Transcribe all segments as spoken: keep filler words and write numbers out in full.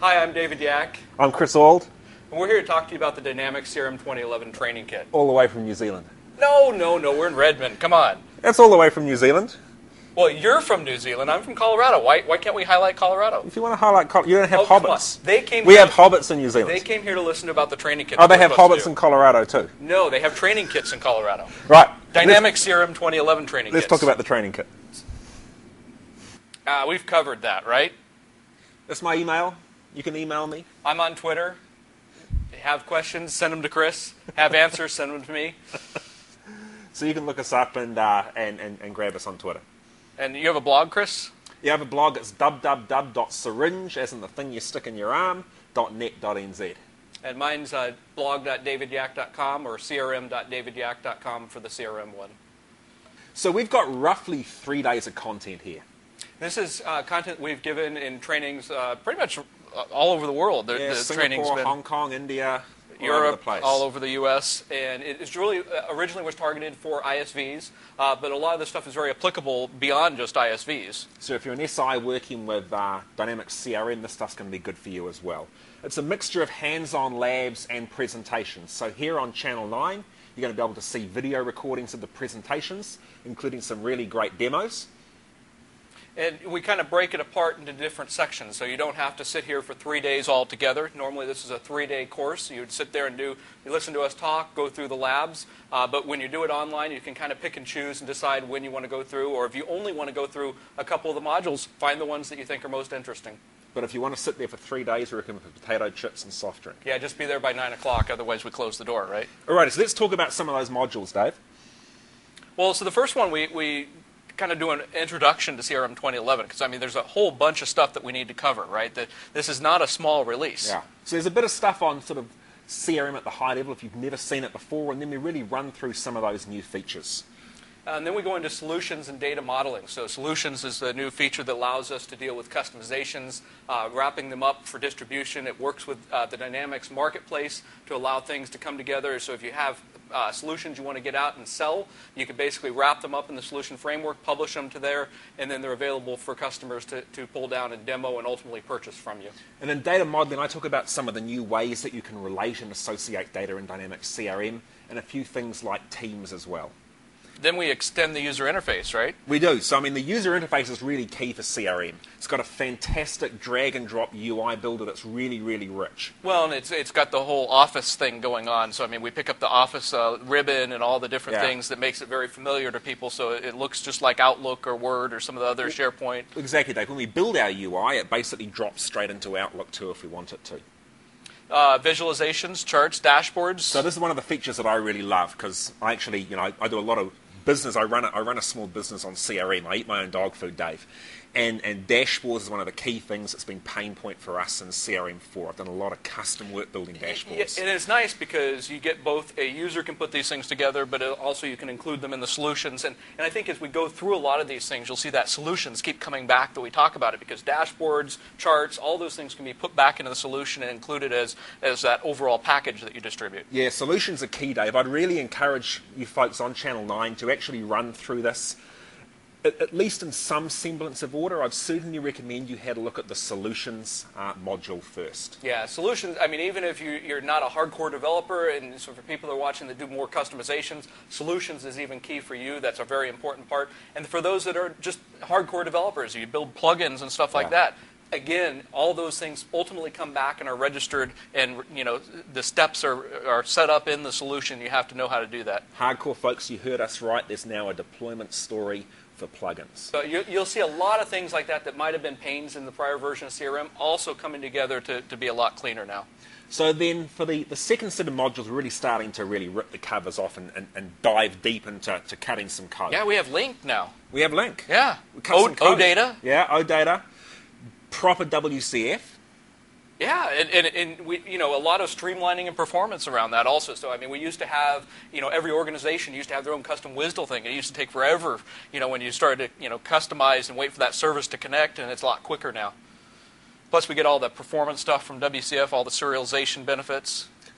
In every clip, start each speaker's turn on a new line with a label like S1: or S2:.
S1: Hi, I'm David Yak.
S2: I'm Chris Auld.
S1: And we're here to talk to you about the Dynamics C R M twenty eleven training kit.
S2: All the way from New Zealand.
S1: No, no, no, we're in Redmond. Come on.
S2: That's all the way from New Zealand.
S1: Well, you're from New Zealand. I'm from Colorado. Why, why can't we highlight Colorado?
S2: If you want to highlight, Col- you don't have
S1: Oh, come
S2: hobbits.
S1: on. They came
S2: we
S1: here-
S2: have hobbits in New Zealand.
S1: They came here to listen about the training kit.
S2: Oh, they
S1: that
S2: have
S1: we're supposed
S2: hobbits
S1: to
S2: in
S1: do.
S2: Colorado too.
S1: No, they have training kits in Colorado.
S2: Right.
S1: Dynamics C R M twenty eleven training
S2: Let's
S1: kits.
S2: talk about the training kit.
S1: Uh, we've covered that, right?
S2: That's my email. You can email me.
S1: I'm on Twitter. Have questions, send them to Chris. Have answers, send them to me.
S2: So you can look us up and, uh, and, and, and grab us on Twitter.
S1: And you have a blog, Chris?
S2: You have a blog. It's w w w dot syringe, as in the thing you stick in your arm, .net dot n z.
S1: And mine's uh, blog dot david yak dot com or c r m dot david yak dot com for the C R M one.
S2: So we've got roughly three days of content here.
S1: This is uh, content we've given in trainings uh, pretty much all over the world. The,
S2: Yeah,
S1: the
S2: Singapore,
S1: training's been
S2: Hong Kong, India, all
S1: Europe,
S2: over the place.
S1: all over the U S, and it is really uh, originally was targeted for I S Vs, uh, but a lot of this stuff is very applicable beyond just I S Vs.
S2: So if you're an S I working with uh, Dynamics C R M, this stuff's going to be good for you as well. It's a mixture of hands-on labs and presentations. So here on Channel nine, you're going to be able to see video recordings of the presentations, including some really great demos.
S1: And we kind of break it apart into different sections, so you don't have to sit here for three days all together. Normally this is a three-day course. You would sit there and do, you listen to us talk, go through the labs, uh, but when you do it online, you can kind of pick and choose and decide when you want to go through, or if you only want to go through a couple of the modules, find the ones that you think are most interesting.
S2: But if you want to sit there for three days, we recommend potato chips and soft drink.
S1: Yeah, just be there by nine o'clock, otherwise we close the door, right?
S2: All right, so let's talk about some of those modules, Dave.
S1: Well, so the first one, we, we kind of do an introduction to C R M twenty eleven, because, I mean, there's a whole bunch of stuff that we need to cover, right? That this is not a small release.
S2: Yeah. So there's a bit of stuff on sort of C R M at the high level if you've never seen it before, and then we really run through some of those new features.
S1: Uh, and then we go into solutions and data modeling. So solutions is the new feature that allows us to deal with customizations, uh, wrapping them up for distribution. It works with uh, the Dynamics Marketplace to allow things to come together. So if you have uh, solutions you want to get out and sell, you can basically wrap them up in the solution framework, publish them to there, and then they're available for customers to, to pull down and demo and ultimately purchase from you.
S2: And in data modeling, I talk about some of the new ways that you can relate and associate data in Dynamics C R M, and a few things like teams as well.
S1: Then we extend the user interface, right?
S2: We do. So, I mean, the user interface is really key for C R M. It's got a fantastic drag-and-drop U I builder that's really, really rich.
S1: Well, and it's it's got the whole Office thing going on. So, I mean, we pick up the Office uh, ribbon and all the different
S2: Yeah.
S1: things that makes it very familiar to people, so it, it looks just like Outlook or Word or some of the other SharePoint.
S2: Exactly, Dave. When we build our U I, it basically drops straight into Outlook too if we want it to.
S1: Uh, visualizations, charts, dashboards.
S2: So this is one of the features that I really love because I actually, you know, I, I do a lot of business. I run a, I run a small business on C R M. I eat my own dog food, Dave. And, and dashboards is one of the key things that's been pain point for us in C R M four. I've done a lot of custom work building dashboards.
S1: Yeah, and it's nice because you get both a user can put these things together, but also you can include them in the solutions. And, and I think as we go through a lot of these things, you'll see that solutions keep coming back that we talk about it because dashboards, charts, all those things can be put back into the solution and included as, as that overall package that you distribute.
S2: Yeah, solutions are key, Dave. I'd really encourage you folks on Channel nine to actually run through this. At, at least in some semblance of order. I'd certainly recommend you had a look at the solutions uh, module first.
S1: Yeah, solutions, I mean, even if you, you're not a hardcore developer, and so for people that are watching that do more customizations, solutions is even key for you. That's a very important part. And for those that are just hardcore developers, you build plugins and stuff like
S2: Yeah.
S1: that, again, all those things ultimately come back and are registered, and you know the steps are, are set up in the solution. You have to know how to do that.
S2: Hardcore folks, you heard us right. There's now a deployment story for plugins.
S1: So you, you'll see a lot of things like that that might have been pains in the prior version of C R M also coming together to, to be a lot cleaner now.
S2: So then for the, the second set of modules, we're really starting to really rip the covers off and, and, and dive deep into to cutting some code.
S1: Yeah, we have Link now.
S2: We have Link.
S1: Yeah.
S2: We cut
S1: O,
S2: some code.
S1: OData.
S2: Yeah, OData. Proper W C F.
S1: Yeah, and, and, and we, you know, a lot of streamlining and performance around that also. So, I mean, we used to have, you know, every organization used to have their own custom W S D L thing. It used to take forever, you know, when you started to, you know, customize and wait for that service to connect, and it's a lot quicker now. Plus, we get all the performance stuff from W C F, all the serialization benefits.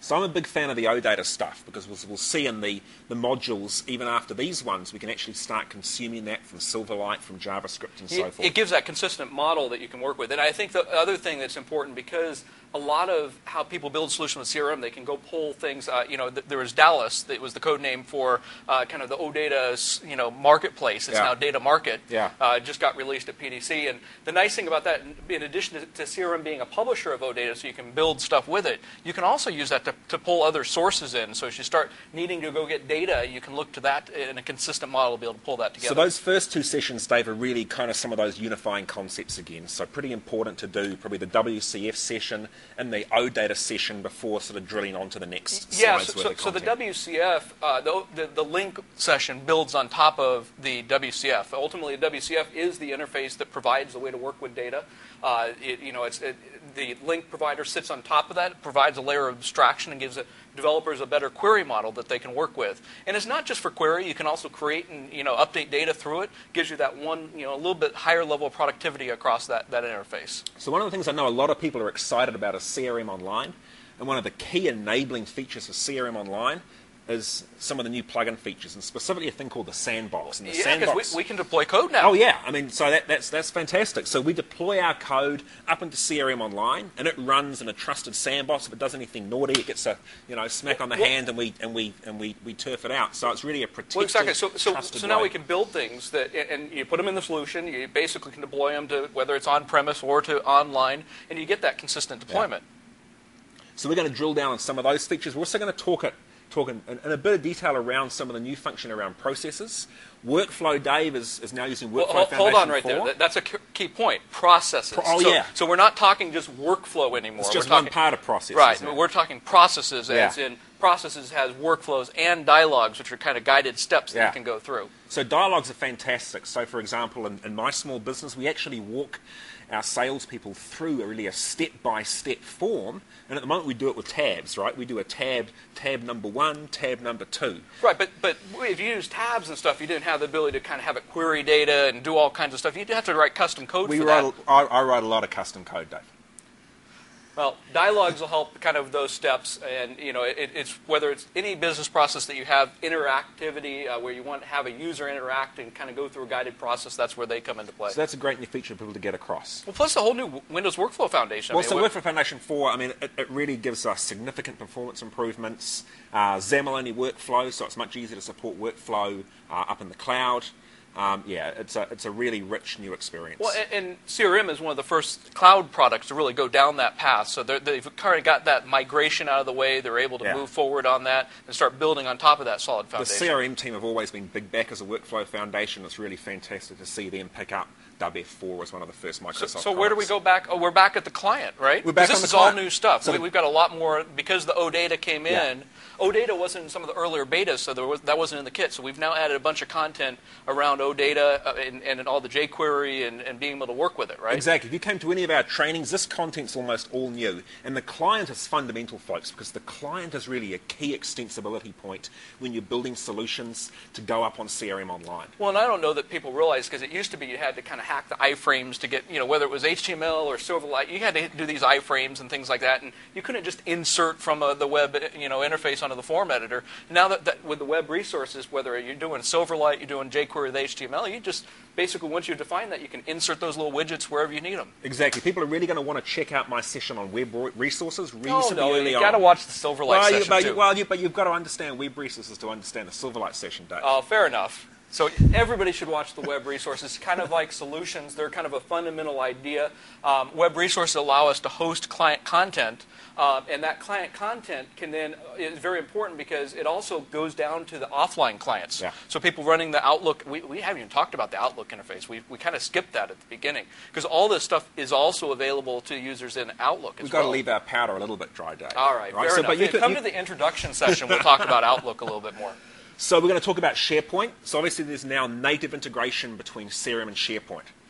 S2: So I'm a big fan of the OData stuff because we'll, we'll see in the, the modules, even after these ones, we can actually start consuming that from Silverlight, from JavaScript and so
S1: it,
S2: forth.
S1: It gives that consistent model that you can work with. And I think the other thing that's important, because a lot of how people build solutions with C R M, they can go pull things. Uh, you know, th there was Dallas. That was the code name for uh, kind of the OData, you know, marketplace. It's
S2: yeah.
S1: now Data Market.
S2: Yeah.
S1: Uh, just got released at P D C. And the nice thing about that, in addition to, to C R M being a publisher of OData, so you can build stuff with it, you can also use that to, to pull other sources in. So as you start needing to go get data, you can look to that in a consistent model to be able to pull that together.
S2: So those first two sessions, Dave, are really kind of some of those unifying concepts again. So pretty important to do probably the W C F session and the OData session before sort of drilling onto the next
S1: yeah,
S2: slides.
S1: so,
S2: worth
S1: so,
S2: of
S1: so the
S2: content.
S1: W C F, uh, the, the, the link session builds on top of the W C F. Ultimately, the W C F is the interface that provides the way to work with data. Uh, it, you know, it's, it, the link provider sits on top of that. It provides a layer of abstraction and gives it, developers a better query model that they can work with. And it's not just for query. You can also create and, you know, update data through it. Gives you that one, you know, a little bit higher level of productivity across that, that interface.
S2: So one of the things I know a lot of people are excited about is C R M Online. And one of the key enabling features for C R M Online is some of the new plugin features, and specifically a thing called the Sandbox. And the
S1: Yeah,
S2: Sandbox,
S1: because we, we can deploy code now.
S2: Oh yeah, I mean, so that, that's that's fantastic. So we deploy our code up into C R M Online, and it runs in a trusted sandbox. If it does anything naughty, it gets a you know smack on the
S1: Well,
S2: hand, and we and we and we, we turf it out. So it's really a protected,
S1: Well, exactly. So, so,
S2: trusted
S1: so now
S2: way.
S1: we can build things that, and you put them in the solution. You basically can deploy them to whether it's on premise or to online, and you get that consistent deployment.
S2: So we're going to drill down on some of those features. We're also going to talk it. Talk in, in a bit of detail around some of the new function around processes. Workflow, Dave, is, is now using Workflow
S1: Well, hold,
S2: Foundation
S1: hold on right
S2: four.
S1: there. That- That's a k- key point. Processes.
S2: Pro- oh,
S1: so,
S2: yeah.
S1: So we're not talking just workflow anymore.
S2: It's
S1: we're
S2: just
S1: talking,
S2: one part of processes.
S1: Right.
S2: isn't it?
S1: We're talking processes,
S2: Yeah.
S1: as in processes has workflows and dialogues, which are kind of guided steps that
S2: Yeah.
S1: you can go through.
S2: So dialogues are fantastic. So, for example, in, in my small business, we actually walk our salespeople through a really a step-by-step form. And at the moment, we do it with tabs, right? We do a tab, tab number one, tab number two.
S1: Right, but but if you use tabs and stuff, you didn't have the ability to kind of have it query data and do all kinds of stuff. You'd have to write custom code
S2: We
S1: for
S2: write,
S1: that.
S2: a- I, I write a lot of custom code, Dave.
S1: Well, dialogues will help kind of those steps, and you know, it, it's whether it's any business process that you have interactivity, uh, where you want to have a user interact and kind of go through a guided process. That's where they come into play.
S2: So that's a great new feature for people to get across.
S1: Well, plus the whole new Windows Workflow Foundation. I
S2: Well,
S1: mean,
S2: so
S1: what-
S2: Workflow Foundation four, I mean, it, it really gives us significant performance improvements. Uh, XAML-only workflow, so it's much easier to support workflow uh, up in the cloud. Um, yeah, it's a, it's a really rich new experience.
S1: Well, and, and C R M is one of the first cloud products to really go down that path. So they're- they've kind of got that migration out of the way. They're able to
S2: Yeah.
S1: move forward on that and start building on top of that solid
S2: The
S1: foundation.
S2: C R M team have always been big backers of Workflow Foundation. It's really fantastic to see them pick up W F four as one of the first Microsoft
S1: So, so where do we
S2: products.
S1: go back? Oh, we're back at the client, right?
S2: We're back
S1: 'Cause
S2: on
S1: this
S2: the
S1: is all
S2: client.
S1: new stuff.
S2: So
S1: we,
S2: the-
S1: we've got a lot more because the OData came
S2: Yeah.
S1: in. OData wasn't in some of the earlier betas, so there was, that wasn't in the kit. So we've now added a bunch of content around OData uh, and, and all the jQuery and, and being able to work with it, right?
S2: Exactly. If you came to any of our trainings, this content's almost all new. And the client is fundamental, folks, because the client is really a key extensibility point when you're building solutions to go up on C R M Online.
S1: Well, and I don't know that people realize, because it used to be you had to kind of hack the iframes to get, you know, whether it was H T M L or Silverlight, you had to do these iframes and things like that, and you couldn't just insert from a, the web, you know, interface onto the form editor. Now that, that with the web resources, whether you're doing Silverlight, you're doing jQuery with H T M L, you just basically, once you define that, you can insert those little widgets wherever you need them.
S2: Exactly. People are really going to want to check out my session on web re- resources
S1: Oh,
S2: reasonably
S1: no,
S2: early
S1: you
S2: on.
S1: got to watch the Silverlight
S2: well, you,
S1: session,
S2: but,
S1: too.
S2: you, well you, but you've got to understand web resources to understand the Silverlight session, Dave.
S1: Oh, fair enough. So everybody should watch the web resources. Kind of like solutions, they're kind of a fundamental idea. Um, web resources allow us to host client content, um, and that client content can then is very important because it also goes down to the offline clients.
S2: Yeah.
S1: So people running the Outlook, we, we haven't even talked about the Outlook interface. We we kind of skipped that at the beginning because all this stuff is also available to users in Outlook as
S2: We've got
S1: well.
S2: to leave our powder a little bit dry, Dave.
S1: All right, fair
S2: So,
S1: enough.
S2: but you
S1: If
S2: could-
S1: come
S2: you-
S1: to the introduction session, we'll talk about Outlook a little bit more.
S2: So we're going to talk about SharePoint. So obviously there's now native integration between C R M and SharePoint.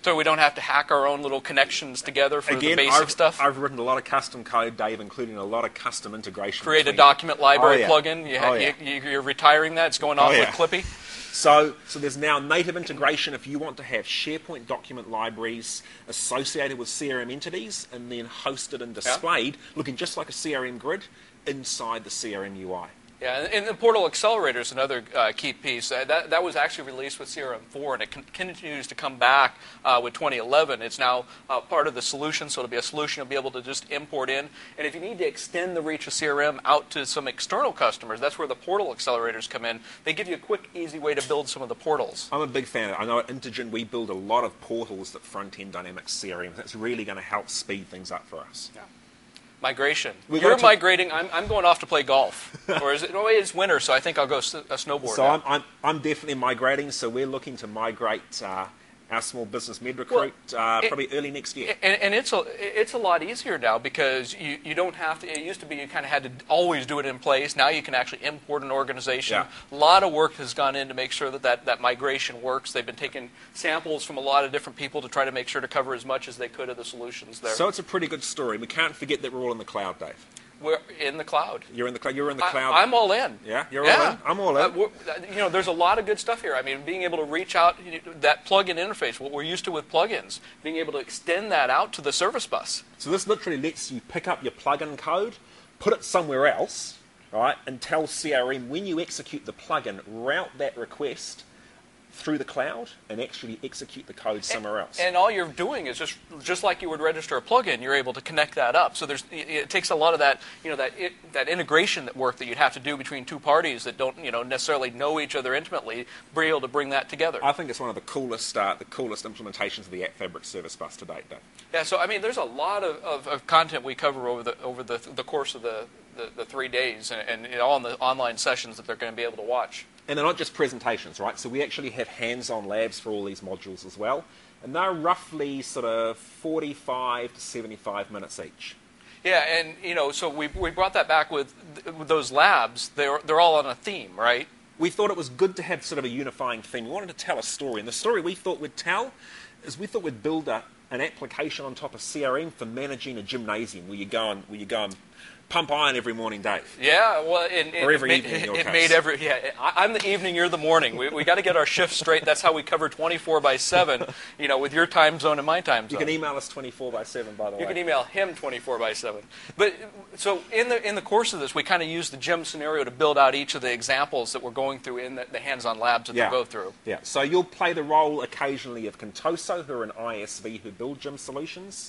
S1: So we don't have to hack our own little connections together for
S2: Again,
S1: the basic
S2: I've,
S1: stuff?
S2: I've written a lot of custom code, Dave, including a lot of custom integration.
S1: Create
S2: between...
S1: a document library
S2: oh, yeah.
S1: plugin? You ha-
S2: oh, yeah.
S1: you, you're retiring that? It's going off
S2: oh, yeah.
S1: with Clippy?
S2: So, so there's now native integration if you want to have SharePoint document libraries associated with C R M entities and then hosted and displayed, yeah. looking just like a C R M grid inside the C R M U I.
S1: Yeah, and the Portal Accelerator is another uh, key piece. Uh, that, that was actually released with C R M four, and it con- continues to come back uh, with twenty eleven. It's now uh, part of the solution, so it'll be a solution you'll be able to just import in. And if you need to extend the reach of C R M out to some external customers, that's where the Portal Accelerators come in. They give you a quick, easy way to build some of the portals.
S2: I'm a big fan of it. I know at Intergen we build a lot of portals that front-end Dynamics C R M. That's really going to help speed things up for us.
S1: Yeah. Migration.
S2: We're
S1: You're
S2: to...
S1: migrating. I'm, I'm going off to play golf. Or is it? Oh, it's winter, so I think I'll go s- a snowboard.
S2: So I'm, I'm, I'm definitely migrating. So we're looking to migrate uh, our small business MedRecruit
S1: well,
S2: uh,
S1: it,
S2: probably early next year.
S1: And, and it's a it's a lot easier now because you, you don't have to. It used to be you kind of had to always do it in place. Now you can actually import an organization.
S2: Yeah.
S1: A lot of work has gone in to make sure that, that that migration works. They've been taking samples from a lot of different people to try to make sure to cover as much as they could of the solutions there.
S2: So it's a pretty good story. We can't forget that we're all in the cloud, Dave.
S1: We're in the cloud.
S2: You're in the cloud. You're in the cloud.
S1: I, I'm all in.
S2: Yeah, you're
S1: yeah.
S2: all in. I'm all in.
S1: Uh, you know, there's a lot of good stuff here. I mean, being able to reach out, you know, that plug-in interface, what we're used to with plugins, being able to extend that out to the service bus.
S2: So this literally lets you pick up your plugin code, put it somewhere else, right, and tell C R M when you execute the plugin, route that request through the cloud and actually execute the code somewhere else.
S1: And all you're doing is just just like you would register a plugin, you're able to connect that up. So there's it takes a lot of that, you know, that it, that integration that work that you'd have to do between two parties that don't, you know, necessarily know each other intimately, be able to bring that together.
S2: I think it's one of the coolest uh, the coolest implementations of the App Fabric Service Bus to date, though.
S1: Yeah, so I mean, there's a lot of, of, of content we cover over the over the the course of the, the, the three days, and, and all in the online sessions that they're going to be able to watch.
S2: And they're not just presentations, right? So we actually have hands-on labs for all these modules as well. And they're roughly sort of forty-five to seventy-five minutes each.
S1: Yeah, and, you know, so we we brought that back with, with those labs. They're, they're all on a theme, right?
S2: We thought it was good to have sort of a unifying theme. We wanted to tell a story. And the story we thought we'd tell is we thought we'd build a, an application on top of C R M for managing a gymnasium where you go and, where you go and pump iron every morning, Dave.
S1: Yeah, well, it, it,
S2: or every
S1: it,
S2: evening
S1: made,
S2: in your
S1: it
S2: case.
S1: made every. Yeah, I, I'm the evening, you're the morning. We we got to get our shifts straight. That's how we cover twenty-four by seven. You know, with your time zone and my time zone.
S2: You can email us twenty-four by seven, by the
S1: you
S2: way.
S1: You can email him twenty-four by seven. But so in the in the course of this, we kind of used the gym scenario to build out each of the examples that we're going through in the, the hands-on labs that
S2: yeah.
S1: they'll go through.
S2: Yeah. So you'll play the role occasionally of Contoso, who are an I S V who build gym solutions,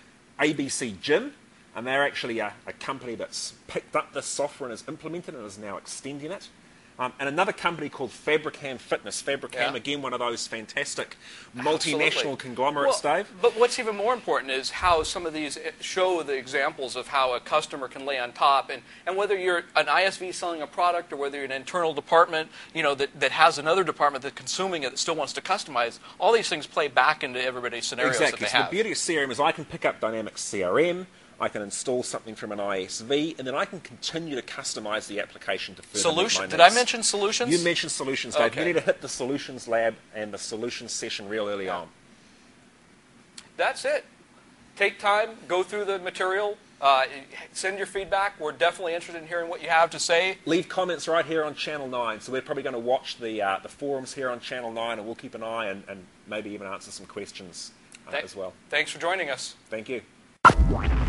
S2: A B C Gym. And they're actually a, a company that's picked up this software and has implemented it and is now extending it. Um, and another company called Fabricam Fitness. Fabricam,
S1: yeah.
S2: again, one of those fantastic multinational
S1: Absolutely.
S2: conglomerates,
S1: well,
S2: Dave.
S1: But what's even more important is how some of these show the examples of how a customer can lay on top. And, and whether you're an I S V selling a product or whether you're an internal department, you know, that, that has another department that's consuming it that still wants to customize, all these things play back into everybody's scenarios
S2: exactly.
S1: that they
S2: so
S1: have.
S2: The beauty of C R M is I can pick up Dynamics C R M, I can install something from an I S V, and then I can continue to customize the application to further
S1: Solution.
S2: meet my
S1: Did I
S2: needs.
S1: mention solutions?
S2: You mentioned solutions, Dave.
S1: Okay.
S2: You need to hit the solutions lab and the solutions session real early
S1: yeah.
S2: on.
S1: That's it. Take time, go through the material, uh, send your feedback. We're definitely interested in hearing what you have to say.
S2: Leave comments right here on Channel nine. So we're probably going to watch the uh, the forums here on Channel nine, and we'll keep an eye and, and maybe even answer some questions uh,
S1: Th-
S2: as well.
S1: Thanks for joining us.
S2: Thank you.